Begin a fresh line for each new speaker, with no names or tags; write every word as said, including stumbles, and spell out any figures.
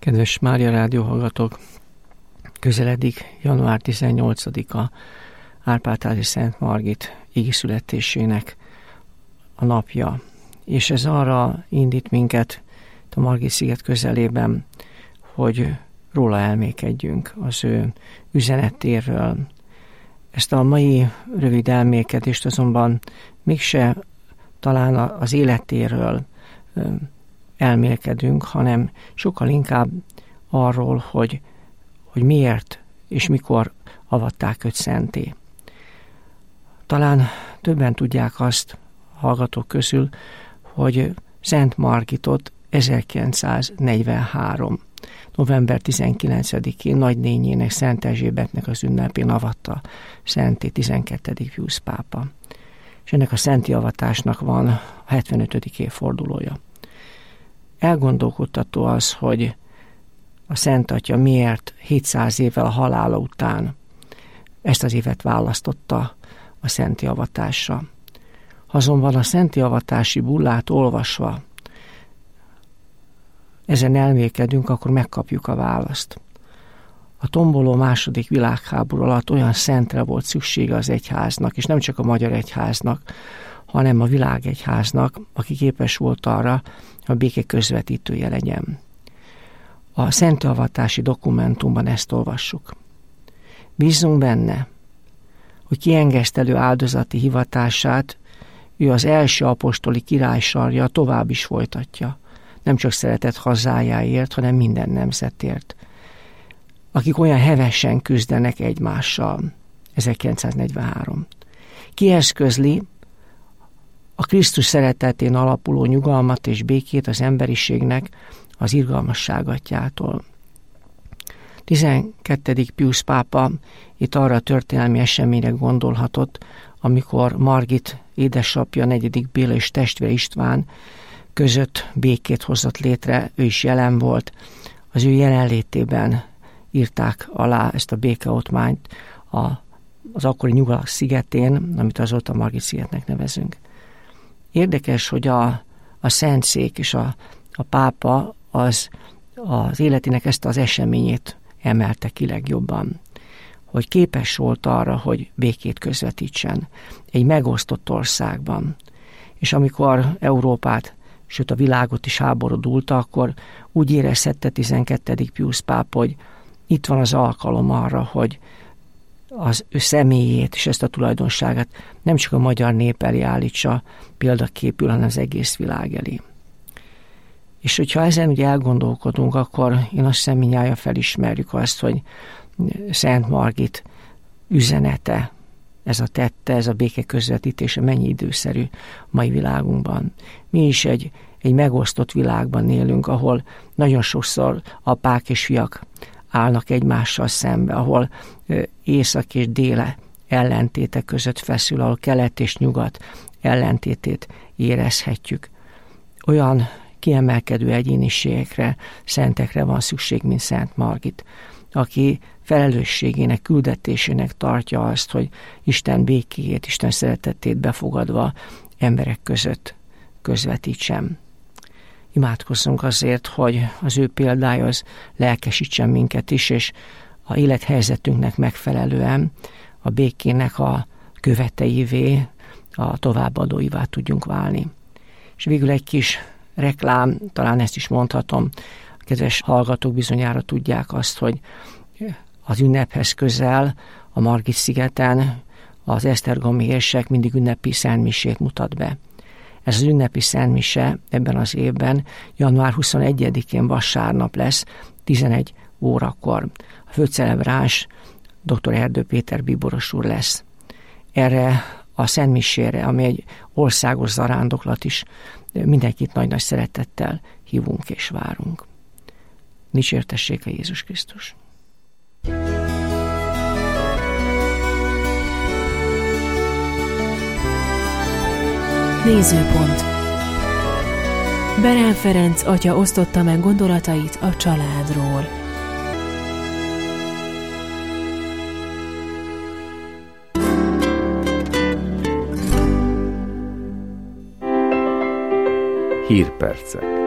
Kedves Mária Rádió hallgatók, közeledik január tizennyolcadika, Árpád-házi Szent Margit igizszületésének a napja, és ez arra indít minket a Margit-sziget közelében, hogy róla elmékedjünk, az ő üzenetéről. Ezt a mai rövid elmékedést azonban mégse talán az életéről elmélkedünk, hanem sokkal inkább arról, hogy, hogy miért és mikor avatták őt szenté. Talán többen tudják azt, hallgatók közül, hogy Szent Margitot ezerkilencszáznegyvenhárom. november tizenkilencedikén nagynényének, Szent Erzsébetnek az ünnepén avatta szenté tizenkettedik Piusz pápa. És ennek a szenti avatásnak van a hetvenötödik évfordulója. Elgondolkodtató az, hogy a Szent Atya miért hétszáz évvel a halála után ezt az évet választotta a szenti avatásra. Azonban a szenti avatási bullát olvasva ezen elmékedünk, akkor megkapjuk a választ. A tomboló második világháború alatt olyan szentre volt szüksége az egyháznak, és nem csak a magyar egyháznak, hanem a világegyháznak, aki képes volt arra, a béke közvetítője legyen. A szenti avatási dokumentumban ezt olvassuk. Bízzunk benne, hogy kiengesztelő áldozati hivatását ő az első apostoli király sarja tovább is folytatja, nem csak szeretett hazájáért, hanem minden nemzetért, akik olyan hevesen küzdenek egymással. ezerkilencszáznegyvenhárom. Kieszközli a Krisztus szeretetén alapuló nyugalmat és békét az emberiségnek az irgalmasság atyától. tizenkettedik Piusz pápa itt arra a történelmi eseményre gondolhatott, amikor Margit édesapja, negyedik Béla és testvére István között békét hozott létre, ő is jelen volt. Az ő jelenlétében írták alá ezt a békeottmányt a, az akkori Nyugalak szigetén, amit azóta Margit-szigetnek nevezünk. Érdekes, hogy a, a Szentszék és a, a pápa az, az életének ezt az eseményét emelte ki legjobban, hogy képes volt arra, hogy békét közvetítsen egy megosztott országban. És amikor Európát, sőt a világot is háborúdulta, akkor úgy érezhette tizenkettedik Piusz pápa, hogy itt van az alkalom arra, hogy az ő személyét és ezt a tulajdonságát nem csak a magyar nép elé állítsa példaképül, hanem az egész világ elé. És hogyha ezen ugye elgondolkodunk, akkor én azt hiszem, mindnyájan felismerjük azt, hogy Szent Margit üzenete, ez a tette, ez a béke közvetítése mennyi időszerű mai világunkban. Mi is egy, egy megosztott világban élünk, ahol nagyon sokszor apák és fiak állnak egymással szembe, ahol észak és déle ellentétek között feszül, ahol kelet és nyugat ellentétét érezhetjük. Olyan kiemelkedő egyéniségekre, szentekre van szükség, mint Szent Margit, aki felelősségének, küldetésének tartja azt, hogy Isten békéjét, Isten szeretetét befogadva emberek között közvetítsem. Imádkozzunk azért, hogy az ő példája az lelkesítsen minket is, és a élethelyzetünknek megfelelően a békének a követeivé, a továbbadóivá tudjunk válni. És végül egy kis reklám, talán ezt is mondhatom, a kedves hallgatók bizonyára tudják azt, hogy az ünnephez közel a Margit-szigeten az esztergomi érsek mindig ünnepi szentmisét mutat be. Ez az ünnepi szentmise ebben az évben január huszonegyedikén vasárnap lesz, tizenegy órakor. A főcelebráns dr. Erdő Péter bíboros úr lesz. Erre a szentmisére, ami egy országos zarándoklat is, mindenkit nagy-nagy szeretettel hívunk és várunk. Dicsértessék a Jézus Krisztus!
Nézőpont. Berán Ferenc atya osztotta meg gondolatait a családról.
Hírpercek.